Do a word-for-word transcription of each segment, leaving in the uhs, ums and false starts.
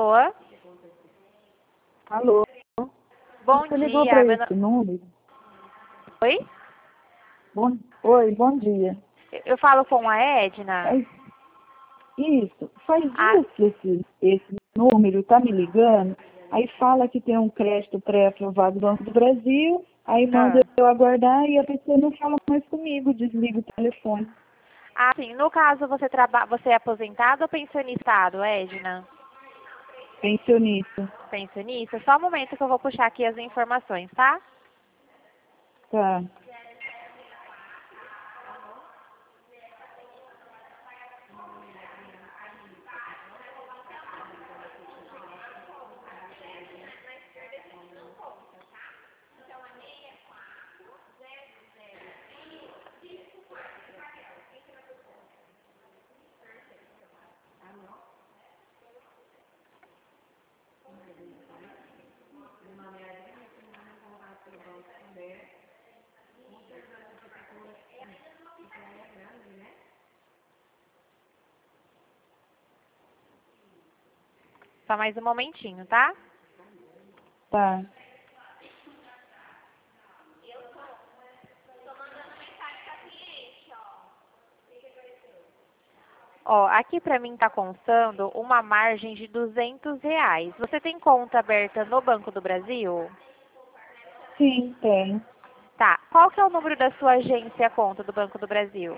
Alô? Alô? Bom Você ligou dia. para Meu esse no- número? Oi? Bom... Oi, bom dia. Eu falo com a Edna? Faz... Isso, faz Ah, dias que esse, esse número está me ligando, aí fala que tem um crédito pré-aprovado do Banco do Brasil, aí manda ah. eu aguardar e a pessoa não fala mais comigo, desliga o telefone. Ah, sim. No caso, você, traba... você é aposentado ou pensionistado, Edna? Pensionista. Pensionista? Só um momento que eu vou puxar aqui as informações, tá? Tá, Só mais um momentinho, tá? tá. Ó, aqui pra mim tá constando uma margem de duzentos reais. Você tem conta aberta no Banco do Brasil? Sim, tem. Tá. Qual que é o número da sua agência conta do Banco do Brasil?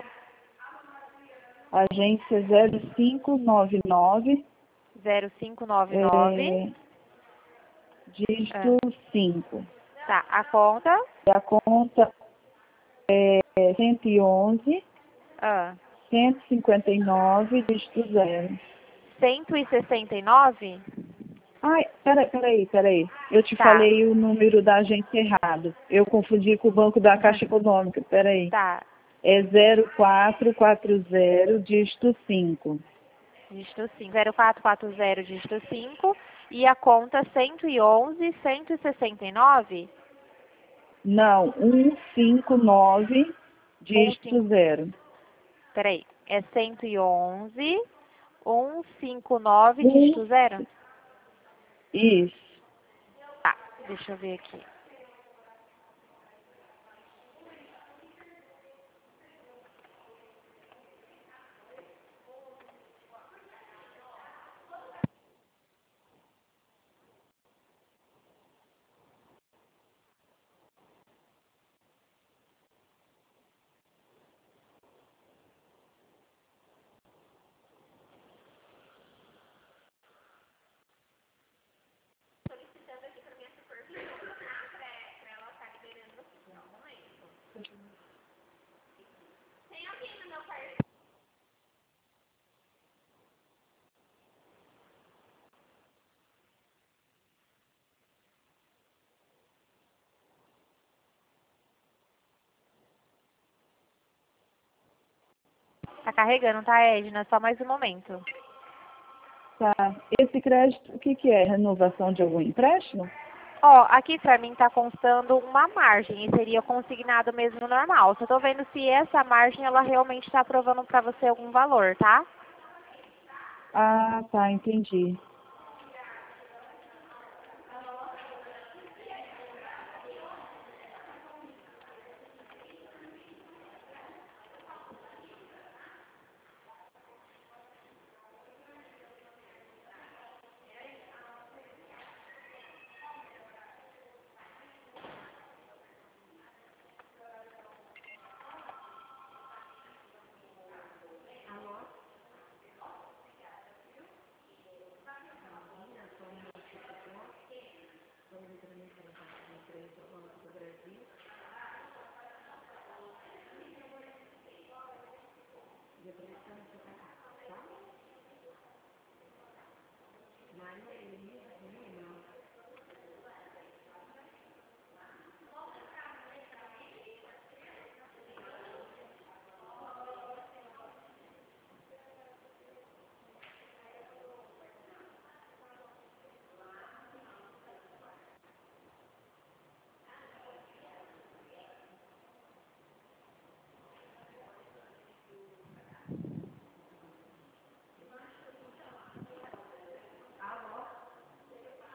Agência zero cinco nove nove, zero cinco nove nove. é, dígito Ah, cinco. tá. A conta? E a conta é cento e onze, Ah, cento e cinquenta e nove, dígito zero. cento e sessenta e nove? Ai, peraí, peraí, peraí. Eu te Tá. falei o número da agência errado. Eu confundi com o banco da Caixa Econômica. Peraí. Tá. É zero quatro quatro zero, dígito cinco. Dígito cinco. zero quatro quatro zero, dígito cinco. E a conta cento e onze, cento e sessenta e nove? Não, cento e cinquenta e nove, um dígito cinco. zero. Peraí. É cento e onze, cento e cinquenta e nove, Um, dígito zero? isso. Tá. Deixa eu ver aqui. Tá carregando, tá, Edna? Só mais um momento. Tá. Esse crédito, o que que é? Renovação de algum empréstimo? Ó, aqui pra mim tá constando uma margem e seria consignado mesmo normal. Só tô vendo se essa margem ela realmente tá aprovando pra você algum valor, tá? Ah, tá, entendi.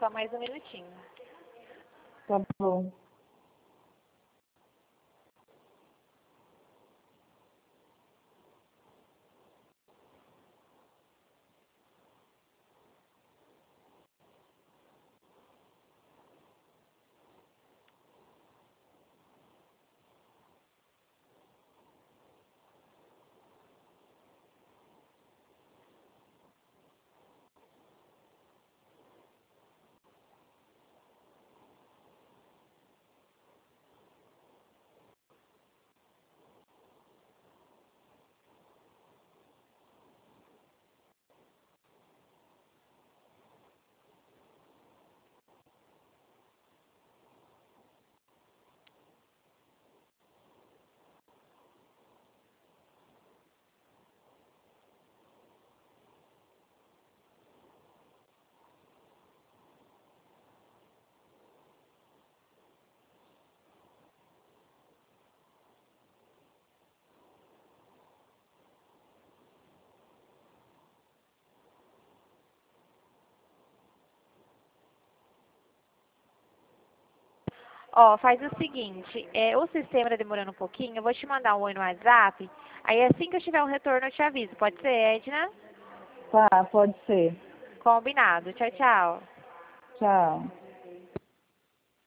Só mais um minutinho. Tá bom. Ó, faz o seguinte, é, o sistema tá demorando um pouquinho, eu vou te mandar um oi no WhatsApp, aí assim que eu tiver um retorno eu te aviso. Pode ser, Edna? Tá, pode ser. Combinado. Tchau, tchau. Tchau.